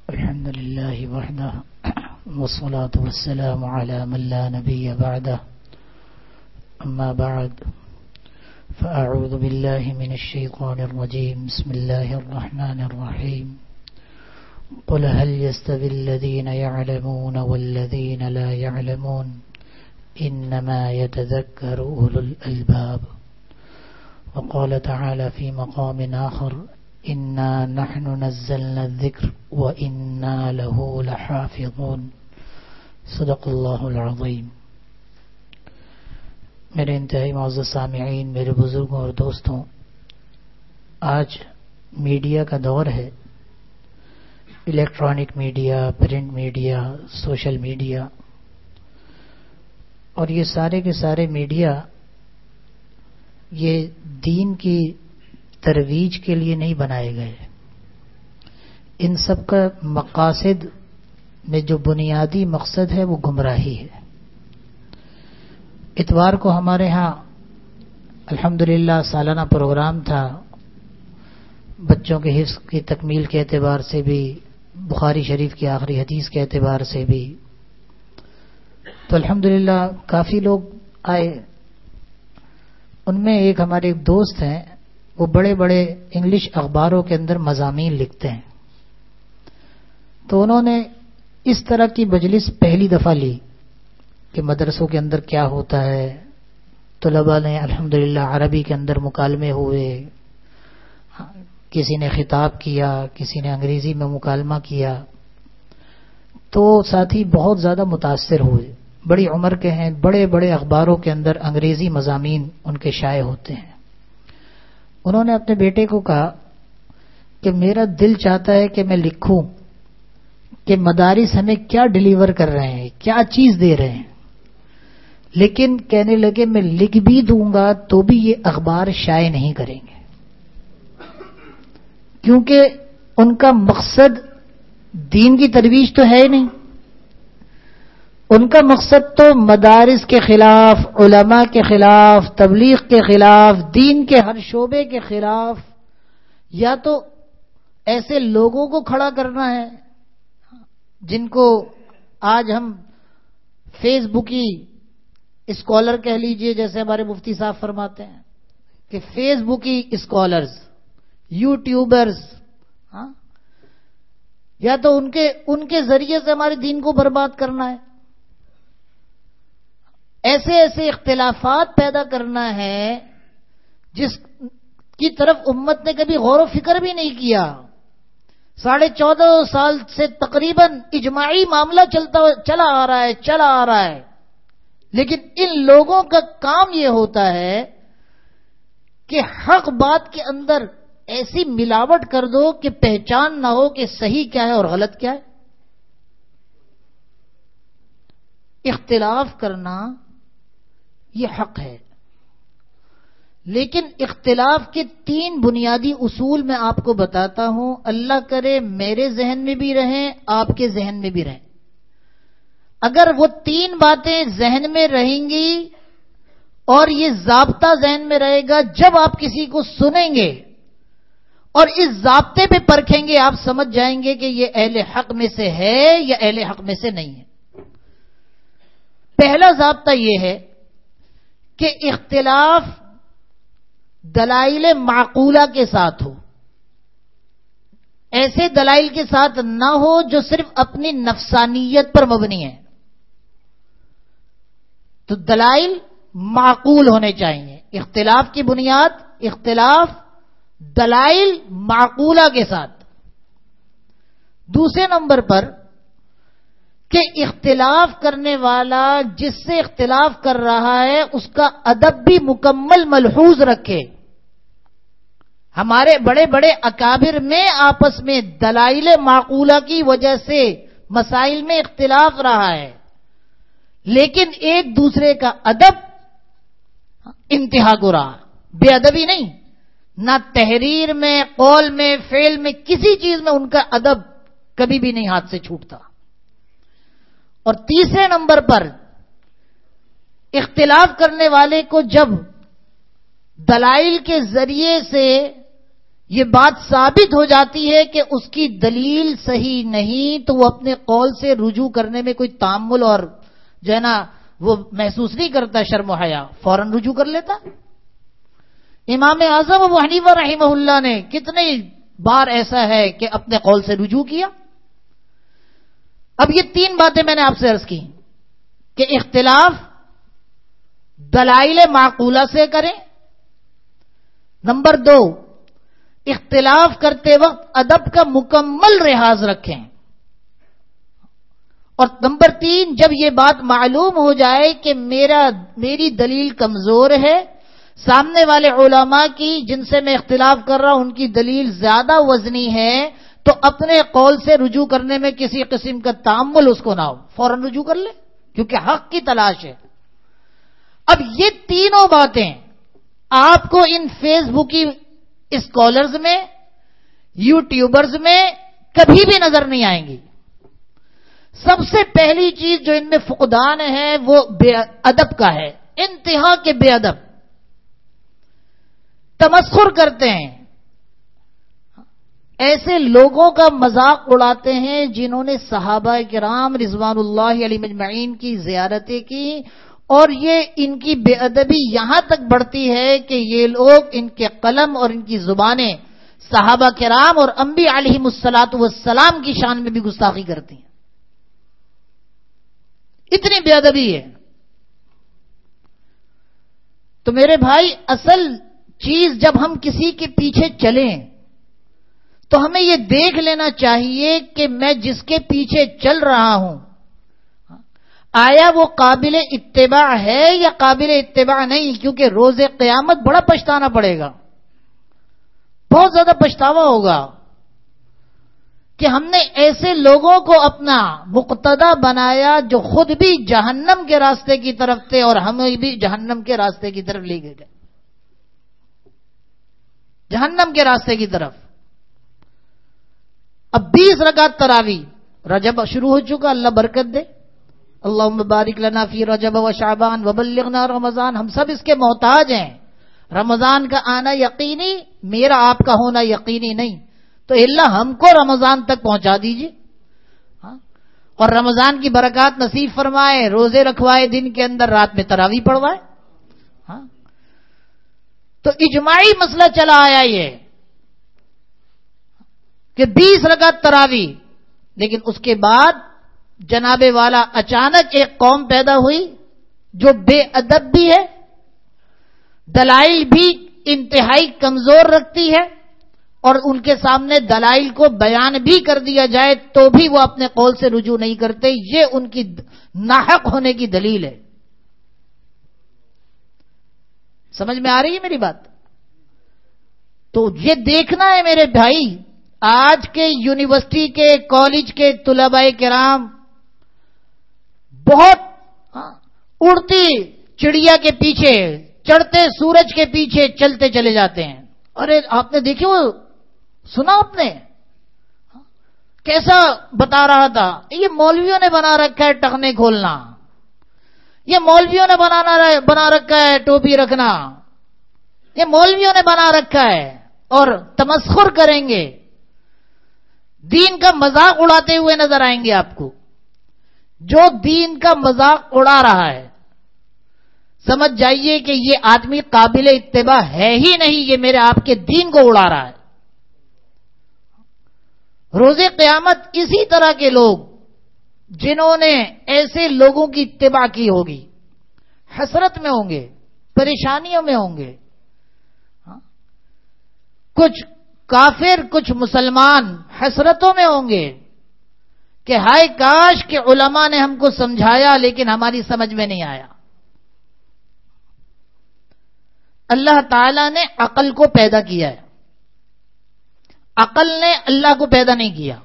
الحمد لله وحده والصلاة والسلام على من لا نبي بعده أما بعد فأعوذ بالله من الشيطان الرجيم بسم الله الرحمن الرحيم قل هل يستوي الذين يعلمون والذين لا يعلمون إنما يتذكر أولو الألباب وقال تعالى في مقام آخر إنا نحن نزلنا الذكر وإنا له لحافظون صدق اللہ العظیم. میرے انتہائی معزز سامعین، میرے بزرگوں اور دوستوں، آج میڈیا کا دور ہے. Electronic media, print media, social media, اور یہ سارے کے سارے میڈیا یہ دین کی ترویج کے لیے نہیں بنائے گئے. ان سب کا مقاصد میں جو بنیادی مقصد ہے وہ گمراہی ہے. اتوار کو ہمارے ہاں الحمدللہ سالانہ پروگرام تھا، بچوں کے حفظ کی تکمیل کے اعتبار سے بھی، بخاری شریف کی آخری حدیث کے اعتبار سے بھی. تو الحمدللہ کافی لوگ آئے. ان میں ایک ہمارے ایک دوست ہیں، وہ بڑے بڑے انگلش اخباروں کے اندر مضامین لکھتے ہیں. تو انہوں نے اس طرح کی مجلس پہلی دفعہ لی کہ مدرسوں کے اندر کیا ہوتا ہے. طلباء نے الحمدللہ عربی کے اندر مکالمے ہوئے، کسی نے خطاب کیا، کسی نے انگریزی میں مکالمہ کیا. تو ساتھی بہت زیادہ متاثر ہوئے. بڑی عمر کے ہیں، بڑے بڑے اخباروں کے اندر انگریزی مضامین ان کے شائع ہوتے ہیں. انہوں نے اپنے بیٹے کو کہا کہ میرا دل چاہتا ہے کہ میں لکھوں کہ مدارس ہمیں کیا ڈیلیور کر رہے ہیں، کیا چیز دے رہے ہیں، لیکن کہنے لگے میں لکھ بھی دوں گا تو بھی یہ اخبار شائع نہیں کریں گے، کیونکہ ان کا مقصد دین کی ترویج تو ہے ہی نہیں. ان کا مقصد تو مدارس کے خلاف، علماء کے خلاف، تبلیغ کے خلاف، دین کے ہر شعبے کے خلاف، یا تو ایسے لوگوں کو کھڑا کرنا ہے جن کو آج ہم فیس بکی اسکالر کہہ لیجئے، جیسے ہمارے مفتی صاحب فرماتے ہیں کہ فیس بکی اسکالرز، یوٹیوبرز، یا تو ان کے ذریعے سے ہمارے دین کو برباد کرنا ہے. ایسے ایسے اختلافات پیدا کرنا ہے جس کی طرف امت نے کبھی غور و فکر بھی نہیں کیا. 14.5 سال سے تقریباً اجماعی معاملہ چلا آ رہا ہے، لیکن ان لوگوں کا کام یہ ہوتا ہے کہ حق بات کے اندر ایسی ملاوٹ کر دو کہ پہچان نہ ہو کہ صحیح کیا ہے اور غلط کیا ہے. اختلاف کرنا یہ حق ہے، لیکن اختلاف کے 3 بنیادی اصول میں آپ کو بتاتا ہوں. اللہ کرے میرے ذہن میں بھی رہیں، آپ کے ذہن میں بھی رہیں. اگر وہ 3 باتیں ذہن میں رہیں گی اور یہ ضابطہ ذہن میں رہے گا، جب آپ کسی کو سنیں گے اور اس ضابطے پہ پرکھیں گے، آپ سمجھ جائیں گے کہ یہ اہل حق میں سے ہے یا اہل حق میں سے نہیں ہے. پہلا ضابطہ یہ ہے کہ اختلاف دلائل معقولہ کے ساتھ ہو، ایسے دلائل کے ساتھ نہ ہو جو صرف اپنی نفسانیت پر مبنی ہے. تو دلائل معقول ہونے چاہیے. اختلاف کی بنیاد اختلاف دلائل معقولہ کے ساتھ. دوسرے نمبر پر کہ اختلاف کرنے والا جس سے اختلاف کر رہا ہے اس کا ادب بھی مکمل ملحوظ رکھے. ہمارے بڑے بڑے اکابر میں آپس میں دلائل معقولہ کی وجہ سے مسائل میں اختلاف رہا ہے، لیکن ایک دوسرے کا ادب انتہا کو رہا. بے ادبی نہیں، نہ تحریر میں، قول میں، فعل میں، کسی چیز میں ان کا ادب کبھی بھی نہیں ہاتھ سے چھوٹتا. اور تیسرے نمبر پر اختلاف کرنے والے کو جب دلائل کے ذریعے سے یہ بات ثابت ہو جاتی ہے کہ اس کی دلیل صحیح نہیں تو وہ اپنے قول سے رجوع کرنے میں کوئی تامل اور جو ہے نا وہ محسوس نہیں کرتا شرم و حیا، فوراً رجوع کر لیتا۔ امام اعظم ابو حنیفہ رحمہ اللہ نے کتنے بار ایسا ہے کہ اپنے قول سے رجوع کیا۔ اب یہ تین باتیں میں نے آپ سے عرض کی کہ اختلاف دلائل معقولہ سے کریں، نمبر 2 اختلاف کرتے وقت ادب کا مکمل لحاظ رکھیں، اور نمبر 3 جب یہ بات معلوم ہو جائے کہ میری دلیل کمزور ہے، سامنے والے علماء کی جن سے میں اختلاف کر رہا ہوں ان کی دلیل زیادہ وزنی ہے، تو اپنے قول سے رجوع کرنے میں کسی قسم کا تامل اس کو نہ ہو، فوراً رجوع کر لے کیونکہ حق کی تلاش ہے۔ اب یہ تینوں باتیں آپ کو ان فیس بکی اسکالرز میں، یوٹیوبرز میں کبھی بھی نظر نہیں آئیں گی۔ سب سے پہلی چیز جو ان میں فقدان ہے وہ بے ادب کا ہے، انتہا کے بے ادب، تمسخر کرتے ہیں، ایسے لوگوں کا مذاق اڑاتے ہیں جنہوں نے صحابہ کرام رضوان اللہ علیہم اجمعین کی زیارتیں کی، اور یہ ان کی بے ادبی یہاں تک بڑھتی ہے کہ یہ لوگ ان کے قلم اور ان کی زبانیں صحابہ کرام اور انبیاء علیہم الصلاۃ والسلام کی شان میں بھی گستاخی کرتی ہیں، اتنی بے ادبی ہے۔ تو میرے بھائی اصل چیز جب ہم کسی کے پیچھے چلیں تو ہمیں یہ دیکھ لینا چاہیے کہ میں جس کے پیچھے چل رہا ہوں آیا وہ قابل اتباع ہے یا قابل اتباع نہیں، کیونکہ روز قیامت بڑا پچھتانا پڑے گا، بہت زیادہ پچھتاوا ہوگا کہ ہم نے ایسے لوگوں کو اپنا مقتدا بنایا جو خود بھی جہنم کے راستے کی طرف تھے اور ہمیں بھی جہنم کے راستے کی طرف لے گئے، جہنم کے راستے کی طرف۔ اب 20 رکعت تراویح، رجب شروع ہو چکا، اللہ برکت دے، اللہم بارک لنا فی رجب و شعبان وبلغنا رمضان، ہم سب اس کے محتاج ہیں۔ رمضان کا آنا یقینی، میرا آپ کا ہونا یقینی نہیں، تو اللہ ہم کو رمضان تک پہنچا دیجئے، اور رمضان کی برکات نصیب فرمائے، روزے رکھوائے، دن کے اندر رات میں تراویح پڑھوائے۔ تو اجماعی مسئلہ چلا آیا یہ کہ 20 رکعت تراویح، لیکن اس کے بعد جناب والا اچانک ایک قوم پیدا ہوئی جو بے ادب بھی ہے، دلائل بھی انتہائی کمزور رکھتی ہے، اور ان کے سامنے دلائل کو بیان بھی کر دیا جائے تو بھی وہ اپنے قول سے رجوع نہیں کرتے، یہ ان کی ناحق ہونے کی دلیل ہے۔ سمجھ میں آ رہی ہے میری بات؟ تو یہ دیکھنا ہے میرے بھائی، آج کے یونیورسٹی کے کالج کے طلباء کرام بہت اڑتی چڑیا کے پیچھے، چڑھتے سورج کے پیچھے چلتے چلے جاتے ہیں۔ ارے آپ نے دیکھی، وہ سنا آپ نے کیسا بتا رہا تھا، یہ مولویوں نے بنا رکھا ہے ٹخنے کھولنا، یہ مولویوں نے بنا رکھا ہے ٹوپی رکھنا، یہ مولویوں نے بنا رکھا ہے، اور تمسخر کریں گے، دین کا مذاق اڑاتے ہوئے نظر آئیں گے آپ کو۔ جو دین کا مذاق اڑا رہا ہے سمجھ جائیے کہ یہ آدمی قابل اتباع ہے ہی نہیں، یہ میرے آپ کے دین کو اڑا رہا ہے۔ روز قیامت اسی طرح کے لوگ جنہوں نے ایسے لوگوں کی اتباع کی ہوگی حسرت میں ہوں گے، پریشانیوں میں ہوں گے۔ کچھ کافر، کچھ مسلمان حسرتوں میں ہوں گے کہ ہائے کاش کہ علماء نے ہم کو سمجھایا لیکن ہماری سمجھ میں نہیں آیا۔ اللہ تعالی نے عقل کو پیدا کیا ہے، عقل نے اللہ کو پیدا نہیں کیا۔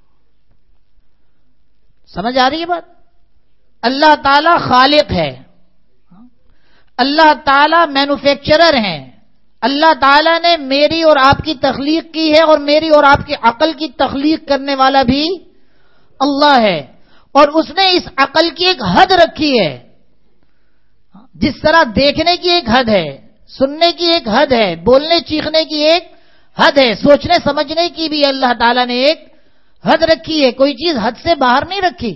سمجھ آ رہی ہے بات؟ اللہ تعالی خالق ہے، اللہ تعالی مینوفیکچرر ہیں، اللہ تعالی نے میری اور آپ کی تخلیق کی ہے، اور میری اور آپ کی عقل کی تخلیق کرنے والا بھی اللہ ہے، اور اس نے اس عقل کی ایک حد رکھی ہے۔ جس طرح دیکھنے کی ایک حد ہے، سننے کی ایک حد ہے، بولنے چیخنے کی ایک حد ہے. سوچنے سمجھنے کی بھی اللہ تعالیٰ نے ایک حد رکھی ہے. کوئی چیز حد سے باہر نہیں رکھی.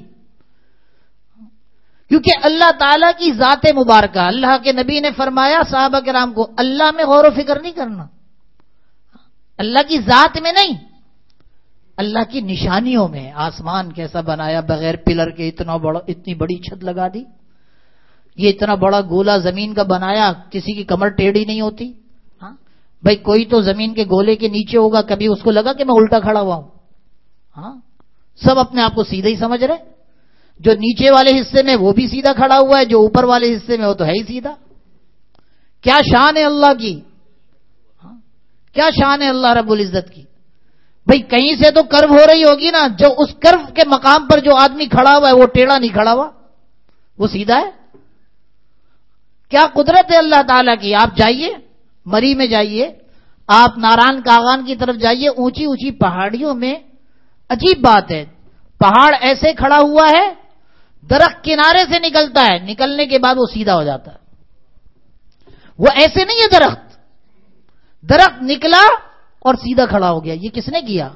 کیونکہ اللہ تعالیٰ کی ذات مبارکہ، اللہ کے نبی نے فرمایا صحابہ کرام کو، اللہ میں غور و فکر نہیں کرنا، اللہ کی ذات میں نہیں، اللہ کی نشانیوں میں. آسمان کیسا بنایا بغیر پلر کے، اتنی بڑی چھت لگا دی. یہ اتنا بڑا گولا زمین کا بنایا، کسی کی کمر ٹیڑھی نہیں ہوتی. ہاں بھائی، کوئی تو زمین کے گولے کے نیچے ہوگا، کبھی اس کو لگا کہ میں الٹا کھڑا ہوا ہوں؟ ہاں، سب اپنے آپ کو سیدھا ہی سمجھ رہے. جو نیچے والے حصے میں وہ بھی سیدھا کھڑا ہوا ہے، جو اوپر والے حصے میں وہ تو ہے ہی سیدھا. کیا شان ہے اللہ کی، کیا شان ہے اللہ رب العزت کی. بھئی کہیں سے تو کرو ہو رہی ہوگی نا، جو اس کرو کے مقام پر جو آدمی کھڑا ہوا ہے وہ ٹیڑھا نہیں کھڑا ہوا، وہ سیدھا ہے. کیا قدرت ہے اللہ تعالیٰ کی. آپ جائیے مری میں، جائیے آپ ناران کاغان کی طرف جائیے، اونچی اونچی پہاڑیوں میں عجیب بات ہے، پہاڑ ایسے کھڑا ہوا ہے، درخت کنارے سے نکلتا ہے، نکلنے کے بعد وہ سیدھا ہو جاتا ہے. وہ ایسے نہیں ہے درخت نکلا اور سیدھا کھڑا ہو گیا. یہ کس نے کیا؟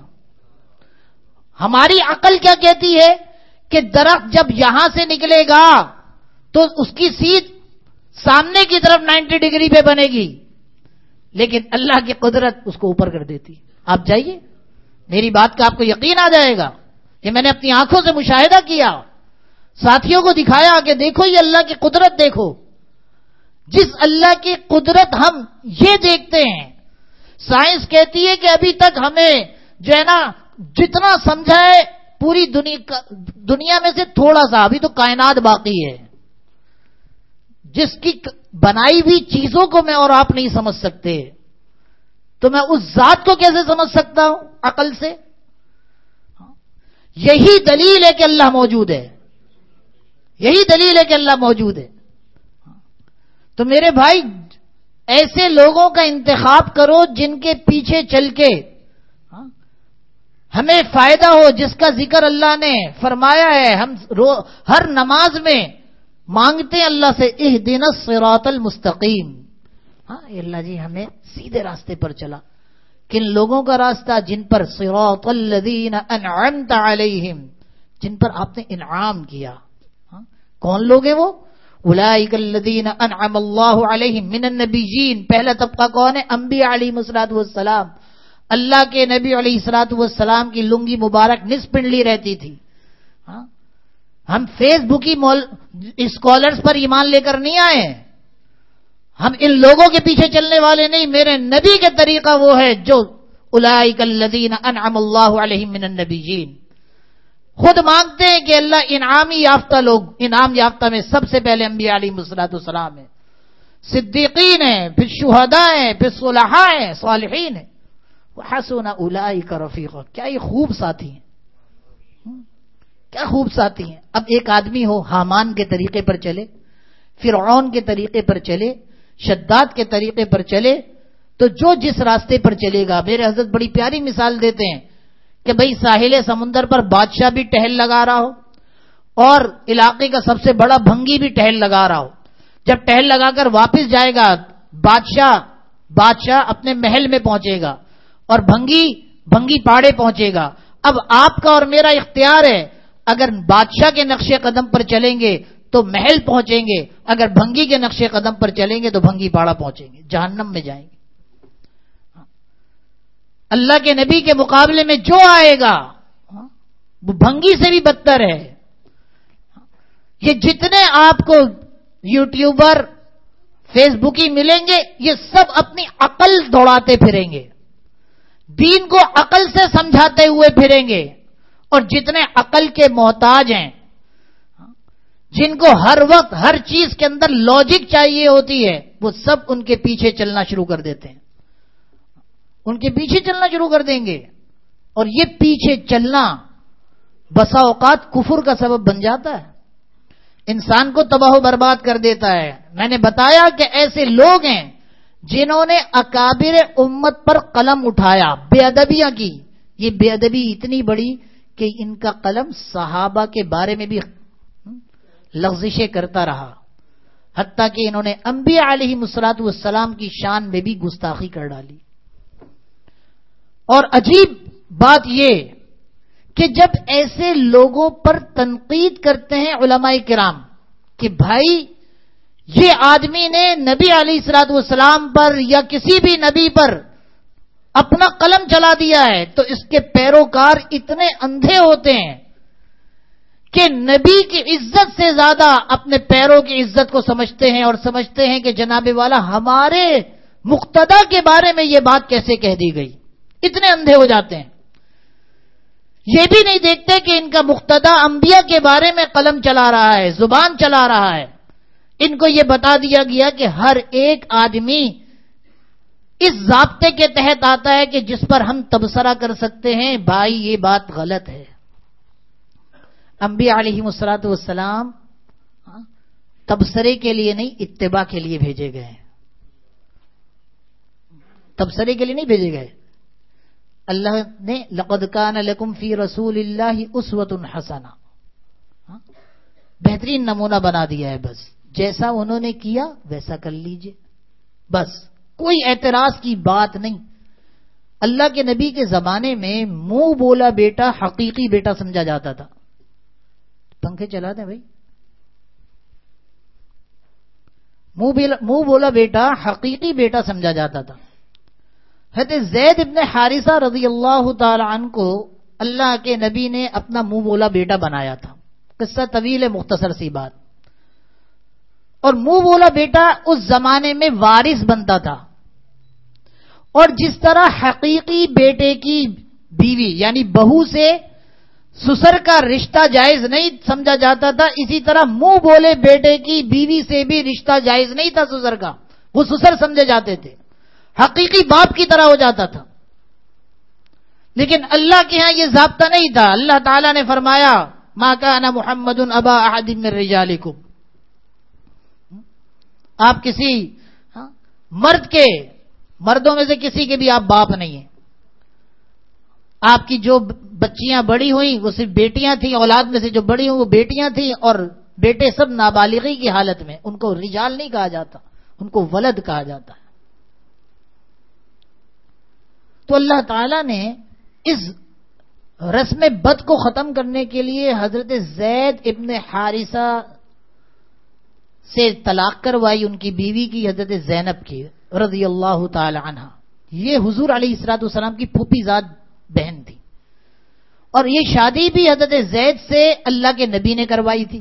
ہماری عقل کیا کہتی ہے کہ درخت جب یہاں سے نکلے گا تو اس کی سیدھ سامنے کی طرف 90 ڈگری پہ بنے گی، لیکن اللہ کی قدرت اس کو اوپر کر دیتی. آپ جائیے، میری بات کا آپ کو یقین آ جائے گا. یہ میں نے اپنی آنکھوں سے مشاہدہ کیا، ساتھیوں کو دکھایا کہ دیکھو یہ اللہ کی قدرت دیکھو. جس اللہ کی قدرت ہم یہ دیکھتے ہیں، سائنس کہتی ہے کہ ابھی تک ہمیں جو ہے نا جتنا سمجھا ہے پوری دنیا میں سے تھوڑا سا، ابھی تو کائنات باقی ہے. جس کی بنائی ہوئی چیزوں کو میں اور آپ نہیں سمجھ سکتے، تو میں اس ذات کو کیسے سمجھ سکتا ہوں عقل سے؟ یہی دلیل ہے کہ اللہ موجود ہے، یہی دلیل ہے کہ اللہ موجود ہے. تو میرے بھائی، ایسے لوگوں کا انتخاب کرو جن کے پیچھے چل کے ہمیں فائدہ ہو، جس کا ذکر اللہ نے فرمایا ہے. ہم ہر نماز میں مانگتے ہیں اللہ سے، اہدنا الصراط المستقیم. ہاں اللہ جی ہمیں سیدھے راستے پر چلا. کن لوگوں کا راستہ؟ جن پر صراط الذین انعمت علیہم، جن پر آپ نے انعام کیا. کون لوگ ہیں وہ؟ اولئک الذین انعم اللہ علیہم من النبیین. پہلا طبقہ کون ہے؟ انبیاء علیہم الصلوۃ والسلام. اللہ کے نبی علیہ الصلوۃ والسلام کی لنگی مبارک نصف پنڈلی رہتی تھی. ہم فیس بکی اسکالرز پر ایمان لے کر نہیں آئے، ہم ان لوگوں کے پیچھے چلنے والے نہیں. میرے نبی کے طریقہ وہ ہے جو اولئک الذین انعم اللہ علیہم من النبیین. خود مانگتے ہیں کہ اللہ انعامی یافتہ لوگ، انعام یافتہ میں سب سے پہلے انبیاء علیہ الصلوۃ والسلام ہیں، صدیقین ہیں، پھر شہداء ہیں، پھر صلحاء ہیں، صالحین ہیں. وحسن اولئک رفیقا. کیا یہ خوب ساتھی ہیں، کیا خوب ساتھی ہیں. اب ایک آدمی ہو حامان کے طریقے پر چلے، فرعون کے طریقے پر چلے، شداد کے طریقے پر چلے، تو جو جس راستے پر چلے گا. میرے حضرت بڑی پیاری مثال دیتے ہیں کہ بھئی ساحل سمندر پر بادشاہ بھی ٹہل لگا رہا ہو اور علاقے کا سب سے بڑا بھنگی بھی ٹہل لگا رہا ہو. جب ٹہل لگا کر واپس جائے گا بادشاہ اپنے محل میں پہنچے گا اور بھنگی پاڑے پہنچے گا. اب آپ کا اور میرا اختیار ہے، اگر بادشاہ کے نقش قدم پر چلیں گے تو محل پہنچیں گے، اگر بھنگی کے نقش قدم پر چلیں گے تو بھنگی پاڑا پہنچیں گے، جہنم میں جائیں گے. اللہ کے نبی کے مقابلے میں جو آئے گا وہ بھنگی سے بھی بدتر ہے. یہ جتنے آپ کو یوٹیوبر فیس بکی ملیں گے یہ سب اپنی عقل دوڑاتے پھریں گے، دین کو عقل سے سمجھاتے ہوئے پھریں گے. اور جتنے عقل کے محتاج ہیں، جن کو ہر وقت ہر چیز کے اندر لاجک چاہیے ہوتی ہے، وہ سب ان کے پیچھے چلنا شروع کر دیتے ہیں، ان کے پیچھے چلنا شروع کر دیں گے. اور یہ پیچھے چلنا بسا اوقات کفر کا سبب بن جاتا ہے، انسان کو تباہ و برباد کر دیتا ہے. میں نے بتایا کہ ایسے لوگ ہیں جنہوں نے اکابر امت پر قلم اٹھایا، بے ادبیاں کی. یہ بے ادبی اتنی بڑی کہ ان کا قلم صحابہ کے بارے میں بھی لغزشیں کرتا رہا، حتیٰ کہ انہوں نے انبیاء علیہ الصلوۃ والسلام کی شان میں بھی گستاخی کر ڈالی. اور عجیب بات یہ کہ جب ایسے لوگوں پر تنقید کرتے ہیں علماء کرام کہ بھائی یہ آدمی نے نبی علیہ الصلوۃ والسلام پر یا کسی بھی نبی پر اپنا قلم چلا دیا ہے، تو اس کے پیروکار اتنے اندھے ہوتے ہیں کہ نبی کی عزت سے زیادہ اپنے پیروں کی عزت کو سمجھتے ہیں، اور سمجھتے ہیں کہ جناب والا ہمارے مقتدا کے بارے میں یہ بات کیسے کہہ دی گئی، اتنے اندھے ہو جاتے ہیں۔ یہ بھی نہیں دیکھتے کہ ان کا مقتدا انبیاء کے بارے میں قلم چلا رہا ہے، زبان چلا رہا ہے۔ ان کو یہ بتا دیا گیا کہ ہر ایک آدمی اس ضابطے کے تحت آتا ہے کہ جس پر ہم تبصرہ کر سکتے ہیں بھائی یہ بات غلط ہے۔ انبیاء علیہم الصلوۃ والسلام تبصرے کے لیے نہیں، اتباع کے لیے بھیجے گئے، تبصرے کے لیے نہیں بھیجے گئے۔ اللہ نے لقد کان لکم فی رسول اللہ اسوۃ حسنہ، بہترین نمونہ بنا دیا ہے، بس جیسا انہوں نے کیا ویسا کر لیجئے، بس کوئی اعتراض کی بات نہیں۔ اللہ کے نبی کے زمانے میں منہ بولا بیٹا حقیقی بیٹا سمجھا جاتا تھا۔ پنکھے چلا دیں بھائی، منہ بولا بیٹا حقیقی بیٹا سمجھا جاتا تھا۔ حضرت زید ابن حارثہ رضی اللہ تعالی عنہ کو اللہ کے نبی نے اپنا منہ بولا بیٹا بنایا تھا۔ قصہ طویل ہے، مختصر سی بات۔ اور منہ بولا بیٹا اس زمانے میں وارث بنتا تھا، اور جس طرح حقیقی بیٹے کی بیوی یعنی بہو سے سسر کا رشتہ جائز نہیں سمجھا جاتا تھا، اسی طرح منہ بولے بیٹے کی بیوی سے بھی رشتہ جائز نہیں تھا سسر کا، وہ سسر سمجھے جاتے تھے، حقیقی باپ کی طرح ہو جاتا تھا۔ لیکن اللہ کے ہاں یہ ضابطہ نہیں تھا۔ اللہ تعالیٰ نے فرمایا ما کان محمد ابا احد من رجالکم، آپ کسی مردوں میں سے کسی کے بھی آپ باپ نہیں ہیں۔ آپ کی جو بچیاں بڑی ہوئیں وہ صرف بیٹیاں تھیں، اولاد میں سے جو بڑی ہوئی وہ بیٹیاں تھیں، اور بیٹے سب نابالغی کی حالت میں، ان کو رجال نہیں کہا جاتا، ان کو ولد کہا جاتا ہے۔ تو اللہ تعالیٰ نے اس رسم بد کو ختم کرنے کے لیے حضرت زید ابن حارثہ سے طلاق کروائی، ان کی بیوی کی، حضرت زینب کی رضی اللہ تعالی عنہ۔ یہ حضور علیہ الصلوۃ والسلام کی پھوپھی زاد بہن تھی، اور یہ شادی بھی حضرت زید سے اللہ کے نبی نے کروائی تھی۔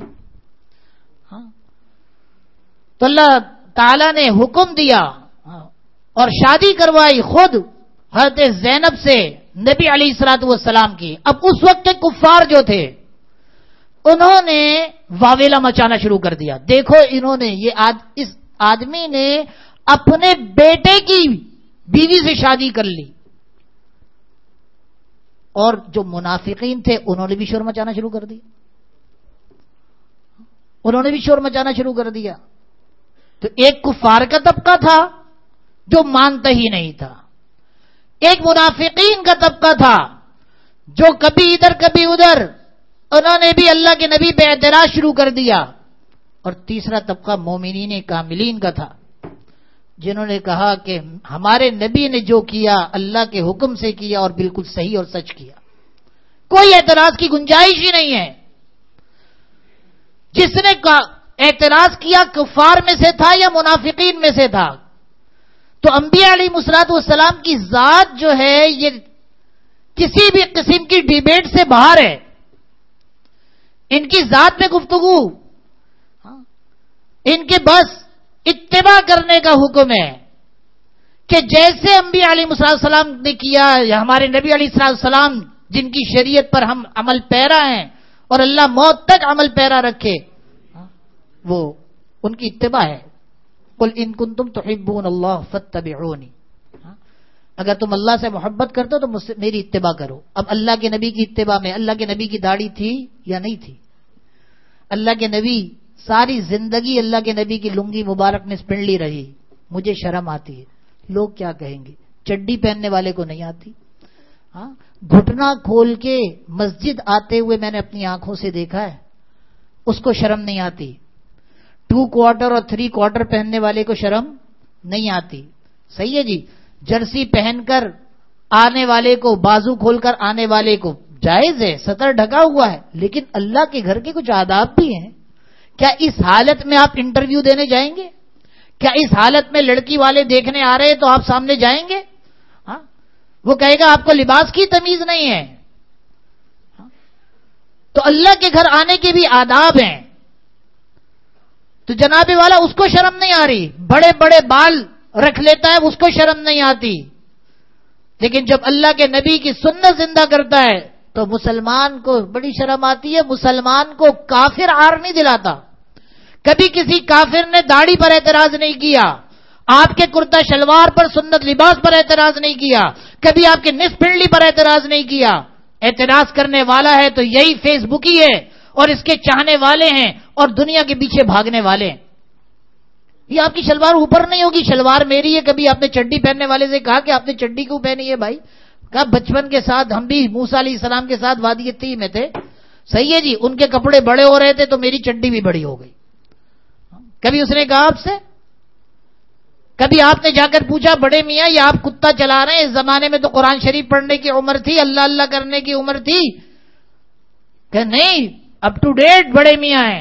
تو اللہ تعالی نے حکم دیا اور شادی کروائی خود حضرت زینب سے نبی علیہ الصلوۃ والسلام کی۔ اب اس وقت کے کفار جو تھے انہوں نے واویلا مچانا شروع کر دیا، دیکھو انہوں نے اس آدمی نے اپنے بیٹے کی بیوی سے شادی کر لی۔ اور جو منافقین تھے انہوں نے بھی شور مچانا شروع کر دیا، انہوں نے بھی شور مچانا شروع کر دیا۔ تو ایک کفار کا طبقہ تھا جو مانتا ہی نہیں تھا، ایک منافقین کا طبقہ تھا جو کبھی ادھر کبھی ادھر، انہوں نے بھی اللہ کے نبی پہ اعتراض شروع کر دیا، اور تیسرا طبقہ مومنین کاملین کا تھا جنہوں نے کہا کہ ہمارے نبی نے جو کیا اللہ کے حکم سے کیا اور بالکل صحیح اور سچ کیا، کوئی اعتراض کی گنجائش ہی نہیں ہے۔ جس نے اعتراض کیا کفار میں سے تھا یا منافقین میں سے تھا۔ تو انبیاء علیہ الصلوۃ والسلام کی ذات جو ہے یہ کسی بھی قسم کی ڈیبیٹ سے باہر ہے، ان کی ذات میں گفتگو، ان کے بس اتباع کرنے کا حکم ہے کہ جیسے انبیاء علیہ السلام نے کیا، یا ہمارے نبی علیہ السلام جن کی شریعت پر ہم عمل پیرا ہیں اور اللہ موت تک عمل پیرا رکھے، وہ ان کی اتباع ہے۔ قل ان کنتم تحبون اللہ فاتبعونی، اگر تم اللہ سے محبت کرتے ہو تو مجھ سے میری اتباع کرو۔ اب اللہ کے نبی کی اتباع میں اللہ کے نبی کی داڑھی تھی یا نہیں تھی؟ اللہ کے نبی ساری زندگی اللہ کے نبی کی لنگی مبارک میں پنڈلی رہی، مجھے شرم آتی ہے، لوگ کیا کہیں گے؟ چڈی پہننے والے کو نہیں آتی؟ گھٹنا کھول کے مسجد آتے ہوئے میں نے اپنی آنکھوں سے دیکھا ہے، اس کو شرم نہیں آتی۔ 2 کوارٹر اور 3 کوارٹر پہننے والے کو شرم نہیں آتی۔ صحیح ہے جی، جرسی پہن کر آنے والے کو بازو کھول کر آنے والے کو جائز ہے، سطر ڈھکا ہوا ہے، لیکن اللہ کے گھر کے کچھ آداب بھی ہیں. کیا اس حالت میں آپ انٹرویو دینے جائیں گے؟ کیا اس حالت میں لڑکی والے دیکھنے آ رہے ہیں تو آپ سامنے جائیں گے؟ ہاں، وہ کہے گا آپ کو لباس کی تمیز نہیں ہے. تو اللہ کے گھر آنے کے بھی آداب ہیں. تو جناب والا اس کو شرم نہیں آ رہی، بڑے بڑے بال رکھ لیتا ہے، اس کو شرم نہیں آتی. لیکن جب اللہ کے نبی کی سنت زندہ کرتا ہے تو مسلمان کو بڑی شرم آتی ہے. مسلمان کو کافر عار نہیں دلاتا. کبھی کسی کافر نے داڑھی پر اعتراض نہیں کیا، آپ کے کرتا شلوار پر سنت لباس پر اعتراض نہیں کیا، کبھی آپ کے نصف پنڈلی پر اعتراض نہیں کیا. اعتراض کرنے والا ہے تو یہی فیس بک ہی ہے اور اس کے چاہنے والے ہیں اور دنیا کے پیچھے بھاگنے والے ہیں. یہ آپ کی شلوار اوپر نہیں ہوگی، شلوار میری ہے. کبھی آپ نے چڈی پہننے والے سے کہا کہ آپ نے چڈی کیوں پہنی ہے بھائی؟ کہا بچپن کے ساتھ ہم بھی موسیٰ علیہ السلام کے ساتھ وادی طی میں تھے. صحیح ہے جی، ان کے کپڑے بڑے ہو رہے تھے تو میری چڈی بھی بڑی ہو گئی. کبھی اس نے کہا آپ سے؟ کبھی آپ نے جا کر پوچھا بڑے میاں یہ آپ کتا چلا رہے ہیں، اس زمانے میں تو قرآن شریف پڑھنے کی عمر تھی، اللہ اللہ کرنے کی عمر تھی؟ کہ نہیں، اپ ٹو ڈیٹ بڑے میاں ہیں.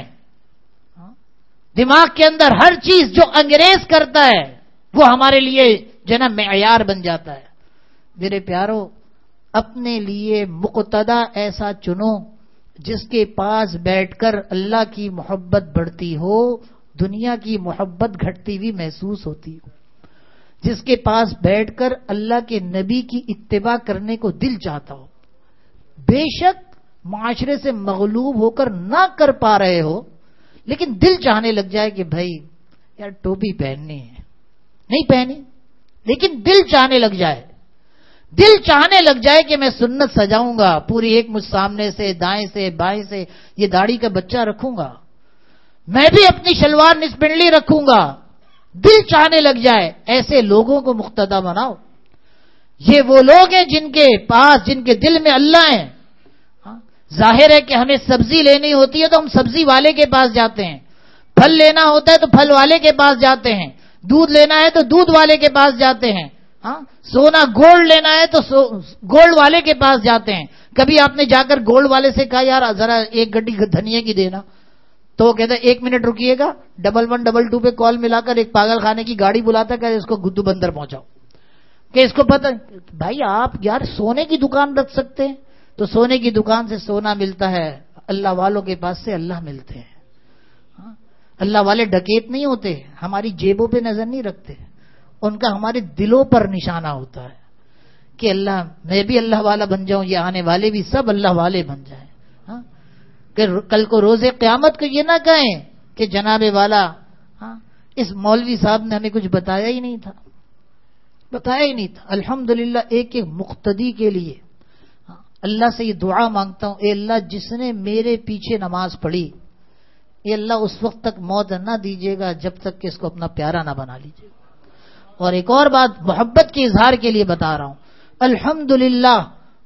دماغ کے اندر ہر چیز جو انگریز کرتا ہے وہ ہمارے لیے جناب معیار بن جاتا ہے. میرے پیارو، اپنے لیے مقتدا ایسا چنو جس کے پاس بیٹھ کر اللہ کی محبت بڑھتی ہو، دنیا کی محبت گھٹتی ہوئی محسوس ہوتی ہو. جس کے پاس بیٹھ کر اللہ کے نبی کی اتباع کرنے کو دل چاہتا ہو. بے شک معاشرے سے مغلوب ہو کر نہ کر پا رہے ہو، لیکن دل چاہنے لگ جائے کہ بھائی یار ٹوپی پہننی ہے، نہیں پہنی لیکن دل چاہنے لگ جائے. دل چاہنے لگ جائے کہ میں سنت سجاؤں گا، پوری ایک مجھ سامنے سے دائیں سے بائیں سے یہ داڑھی کا بچہ رکھوں گا، میں بھی اپنی شلوار نصف پنڈلی رکھوں گا. دل چاہنے لگ جائے. ایسے لوگوں کو مقتدا بناؤ. یہ وہ لوگ ہیں جن کے پاس، جن کے دل میں اللہ ہے. ظاہر ہے کہ ہمیں سبزی لینی ہوتی ہے تو ہم سبزی والے کے پاس جاتے ہیں، پھل لینا ہوتا ہے تو پھل والے کے پاس جاتے ہیں، دودھ لینا ہے تو دودھ والے کے پاس جاتے ہیں، سونا گولڈ لینا ہے تو گولڈ والے کے پاس جاتے ہیں. کبھی آپ نے جا کر گولڈ والے سے کہا یار ذرا ایک گڈی دھنیا کی دینا؟ تو وہ کہتا ہے 1 منٹ رکیے گا، 1122 پہ کال ملا کر ایک پاگل خانے کی گاڑی بلاتا ہے کہ اس کو گدو بندر پہنچاؤ، کہ اس کو پتہ. بھائی آپ یار سونے کی دکان رکھ سکتے ہیں تو سونے کی دکان سے سونا ملتا ہے، اللہ والوں کے پاس سے اللہ ملتے ہیں. اللہ والے ڈکیت نہیں ہوتے، ہماری جیبوں پہ نظر نہیں رکھتے، ان کا ہمارے دلوں پر نشانہ ہوتا ہے کہ اللہ میں بھی اللہ والا بن جاؤں، یہ آنے والے بھی سب اللہ والے بن جائیں. کہ کل کو روز قیامت کو یہ نہ کہیں کہ جناب والا اس مولوی صاحب نے ہمیں کچھ بتایا ہی نہیں تھا، بتایا ہی نہیں تھا. الحمدللہ ایک ایک مقتدی کے لیے اللہ سے یہ دعا مانگتا ہوں، اے اللہ جس نے میرے پیچھے نماز پڑھی، اے اللہ اس وقت تک موت نہ دیجیے گا جب تک کہ اس کو اپنا پیارا نہ بنا لیجیے. اور ایک اور بات محبت کے اظہار کے لیے بتا رہا ہوں. الحمدللہ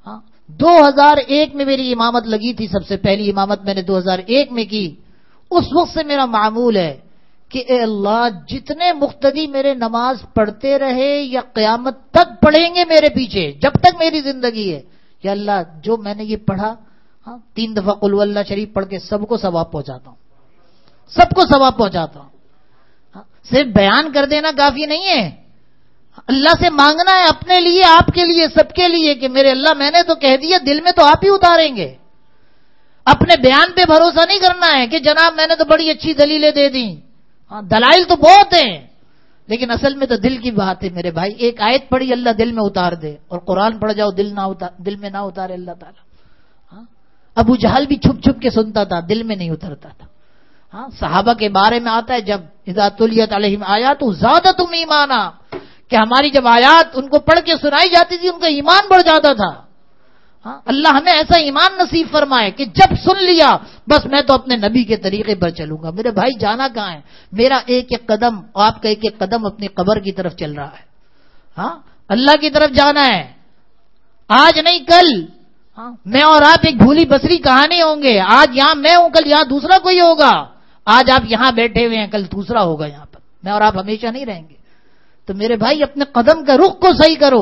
2001 میں میری امامت لگی تھی، سب سے پہلی امامت میں نے 2001 میں کی. اس وقت سے میرا معمول ہے کہ اے اللہ جتنے مقتدی میرے نماز پڑھتے رہے یا قیامت تک پڑھیں گے میرے پیچھے جب تک میری زندگی ہے، یا اللہ جو میں نے یہ پڑھا 3 دفعہ قل ہو اللہ شریف پڑھ کے سب کو ثواب پہنچاتا ہوں، سب کو ثواب پہنچاتا ہوں. صرف بیان کر دینا کافی نہیں ہے، اللہ سے مانگنا ہے اپنے لیے، آپ کے لیے، سب کے لیے کہ میرے اللہ میں نے تو کہہ دیا، دل میں تو آپ ہی اتاریں گے. اپنے بیان پہ بھروسہ نہیں کرنا ہے کہ جناب میں نے تو بڑی اچھی دلیلیں دے دی. دلائل تو بہت ہیں لیکن اصل میں تو دل کی بات ہے میرے بھائی. ایک آیت پڑھی اللہ دل میں اتار دے، اور قرآن پڑھ جاؤ دل میں نہ اتارے اللہ تعالیٰ. ابو جہل بھی چھپ چھپ کے سنتا تھا، دل میں نہیں اترتا تھا. صحابہ کے بارے میں آتا ہے جب اذا تلیت علیہم آیات زادتہم ایمانا، کہ ہماری جب آیات ان کو پڑھ کے سنائی جاتی تھی ان کا ایمان بڑھ جاتا تھا. اللہ ہمیں ایسا ایمان نصیب فرمائے کہ جب سن لیا بس میں تو اپنے نبی کے طریقے پر چلوں گا. میرے بھائی جانا کہاں ہے؟ میرا ایک ایک قدم، آپ کا ایک ایک قدم اپنی قبر کی طرف چل رہا ہے. اللہ کی طرف جانا ہے، آج نہیں کل. میں اور آپ ایک بھولی بسری کہانی ہوں گے. آج یہاں میں ہوں، کل یہاں دوسرا کوئی ہوگا. آج آپ یہاں بیٹھے ہوئے ہیں، کل دوسرا ہوگا یہاں پر. میں اور آپ ہمیشہ نہیں رہیں گے. تو میرے بھائی اپنے قدم کا رخ کو صحیح کرو.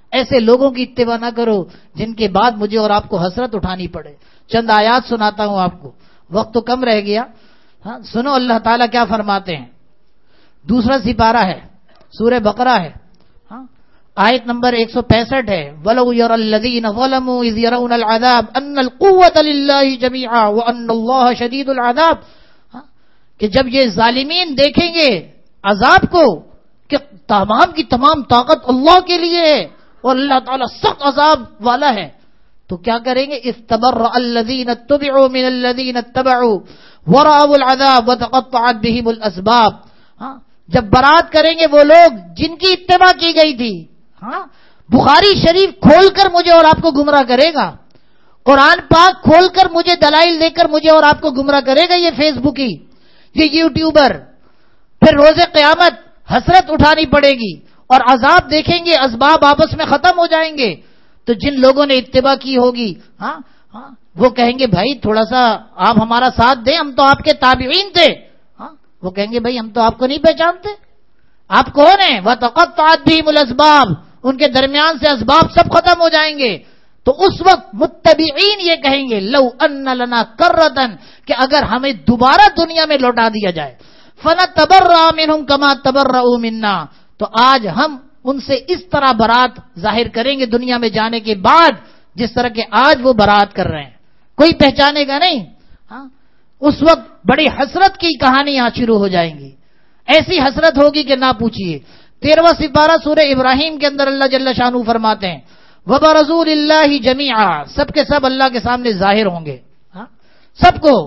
ایسے لوگوں کی اتباع نہ کرو جن کے بعد مجھے اور آپ کو حسرت اٹھانی پڑے. چند آیات سناتا ہوں آپ کو، وقت تو کم رہ گیا. ہاں سنو اللہ تعالیٰ کیا فرماتے ہیں. دوسرا سپارہ ہے، سورہ بقرہ ہے، آیت نمبر 165 ہے. وَلَوْ يَرَى الَّذِينَ ظَلَمُوا إِذْ يَرَوْنَ الْعَذَابَ أَنَّ الْقُوَّةَ لِلَّهِ جَمِيعًا وَأَنَّ اللَّهَ شَدِيدُ الْعَذَابِ. کہ جب یہ ظالمین دیکھیں گے عذاب کو کہ تمام کی تمام طاقت اللہ کے لیے ہے اور اللہ تعالیٰ سخت عذاب والا ہے، تو کیا کریں گے؟ اِسْتَبَرَّأَ الَّذِينَ اتَّبَعُوا مِنَ الَّذِينَ اتَّبَعُوا وَرَأَوُا الْعَذَابَ وَتَقَطَّعَتْ بِهِمُ الْأَسْبَابُ. جب برات کریں گے وہ لوگ جن کی اتباع کی گئی تھی. بخاری شریف کھول کر مجھے اور آپ کو گمراہ کرے گا، قرآن پاک کھول کر مجھے دلائل دے کر مجھے اور آپ کو گمراہ کرے گا یہ فیس بکی، یہ یوٹیوبر. پھر روز قیامت حسرت اٹھانی پڑے گی اور عذاب دیکھیں گے، اسباب آپس میں ختم ہو جائیں گے. تو جن لوگوں نے اتباع کی ہوگی وہ کہیں گے بھائی تھوڑا سا آپ ہمارا ساتھ دیں، ہم تو آپ کے تابعین تھے. وہ کہیں گے بھائی ہم تو آپ کو نہیں پہچانتے، آپ کون ہیں؟ وَتَقَطَّعَتْ بِهِمُ الْأَسْبَابُ. ان کے درمیان سے اسباب سب ختم ہو جائیں گے. تو اس وقت متبعین یہ کہیں گے لو ان لنا کرتن، کہ اگر ہمیں دوبارہ دنیا میں لوٹا دیا جائے، فنتبرأ منہم کما تبرؤوا منا، تو آج ہم ان سے اس طرح برات ظاہر کریں گے دنیا میں جانے کے بعد جس طرح کہ آج وہ برات کر رہے ہیں، کوئی پہچانے گا نہیں. اس وقت بڑی حسرت کی کہانیاں شروع ہو جائیں گی، ایسی حسرت ہوگی کہ نہ پوچھیے. 13واں سپارہ سورہ ابراہیم کے اندر اللہ جل شانہ فرماتے ہیں وَبَرَزُوا لِلَّهِ جَمِيعًا، سب کے سب اللہ کے سامنے ظاہر ہوں گے، سب کو،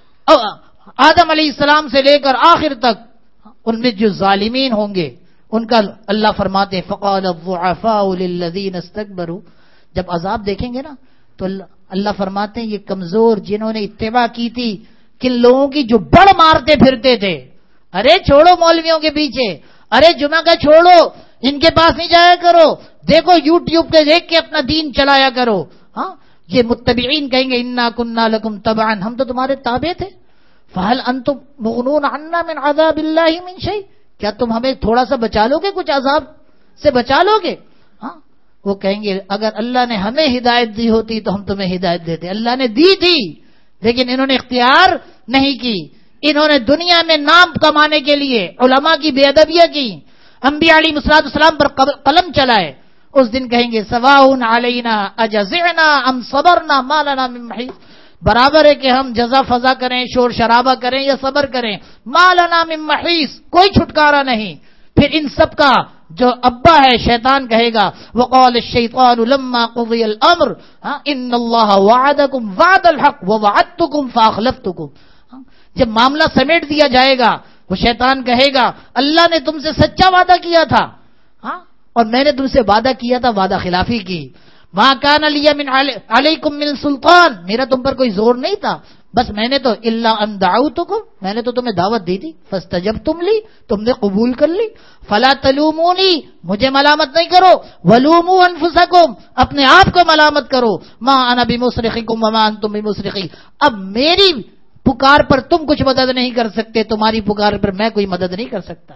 آدم علیہ السلام سے لے کر آخر تک. ان میں جو ظالمین ہوں گے ان کا اللہ فرماتے ہیں فَقَالَ الضُّعَفَاءُ لِلَّذِينَ اسْتَكْبَرُوا. جب عذاب دیکھیں گے نا تو اللہ فرماتے ہیں یہ کمزور جنہوں نے اتباع کی تھی، کن لوگوں کی جو بڑ مارتے پھرتے تھے، ارے چھوڑو مولویوں کے پیچھے، ارے جمعہ کا چھوڑو، ان کے پاس نہیں جایا کرو، دیکھو یوٹیوب پہ دیکھ کے اپنا دین چلایا کرو. یہ متبعین کہیں گے انا کننا لکم تبعا، ہم تو تمہارے تابع تھے. فہل انتم مغنون عنا من عذاب اللہ من شیء، کیا تم ہمیں تھوڑا سا بچا لو گے، کچھ عذاب سے بچا لو گے؟ وہ کہیں گے اگر اللہ نے ہمیں ہدایت دی ہوتی تو ہم تمہیں ہدایت دیتے. اللہ نے دی تھی لیکن انہوں نے اختیار نہیں کی، انہوں نے دنیا میں نام کمانے کے لیے علماء کی بے ادبیاں کی، انبیاء علیہ السلام پر قلم چلائے. اس دن کہیں گے سواء علینا اجزعنا ام صبرنا ما لنا من محیص، برابر ہے کہ ہم جزا فضا کریں، شور شرابہ کریں یا صبر کریں. ما لنا من محیص، کوئی چھٹکارا نہیں. پھر ان سب کا جو ابا ہے شیطان کہے گا وقال الشیطان لما قضی الامر ان اللہ وعدکم وعد الحق ووعدتکم فاخلفتکم. جب معاملہ سمیٹ دیا جائے گا وہ شیطان کہے گا اللہ نے تم سے سچا وعدہ کیا تھا اور میں نے تم سے وعدہ کیا تھا وعدہ خلافی کی. ما کان لی من علیکم من سلطان، میرا تم پر کوئی زور نہیں تھا، بس میں نے تو الا ان دعوتکم، میں نے تو تمہیں دعوت دی تھی، فاستجبتم لی، تم نے قبول کر لی. فلا تلومونی، مجھے ملامت نہیں کرو، ولوموا انفسکم، اپنے آپ کو ملامت کرو. ما انا بمصرخکم وما انتم بمصرخی، اب میری پکار پر تم کچھ مدد نہیں کر سکتے، تمہاری پکار پر میں کوئی مدد نہیں کر سکتا،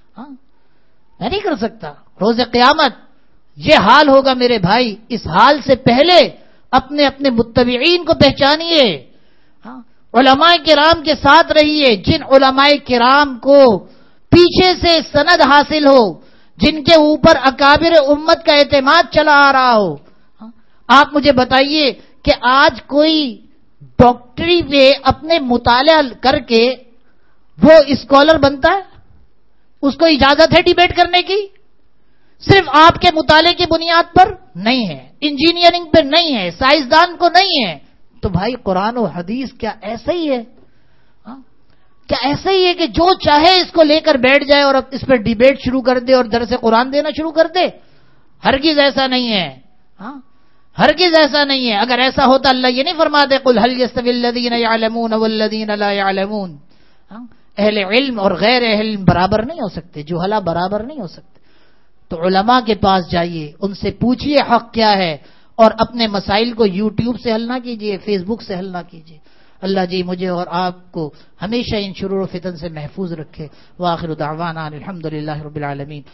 میں نہیں کر سکتا. روز قیامت یہ حال ہوگا میرے بھائی. اس حال سے پہلے اپنے اپنے متبعین کو پہچانیے، علماء کرام کے ساتھ رہیے، جن علماء کرام کو پیچھے سے سند حاصل ہو، جن کے اوپر اکابر امت کا اعتماد چلا آ رہا ہو. آپ مجھے بتائیے کہ آج کوئی ڈاکٹری پہ اپنے مطالعہ کر کے وہ اسکالر بنتا ہے؟ اس کو اجازت ہے ڈیبیٹ کرنے کی؟ صرف آپ کے مطالعے کی بنیاد پر نہیں ہے، انجینئرنگ پہ نہیں ہے، سائنسدان کو نہیں ہے. تو بھائی قرآن و حدیث کیا ایسا ہی ہے؟ کیا ایسا ہی ہے کہ جو چاہے اس کو لے کر بیٹھ جائے اور اس پہ ڈیبیٹ شروع کر دے اور درس قرآن دینا شروع کر دے؟ ہرگز ایسا نہیں ہے، ہرگز ایسا نہیں ہے. اگر ایسا ہوتا اللہ یہ نہیں فرماتے قل هل يستوي الذين يعلمون والذين لا يعلمون، اہل علم اور غیر اہل علم برابر نہیں ہو سکتے، جہلا برابر نہیں ہو سکتے. تو علماء کے پاس جائیے، ان سے پوچھئے حق کیا ہے، اور اپنے مسائل کو یوٹیوب سے حل نہ کیجیے، فیس بک سے حل نہ کیجیے. اللہ جی مجھے اور آپ کو ہمیشہ ان شرور و فتن سے محفوظ رکھے. وآخر دعوانا الحمدللہ رب العالمین.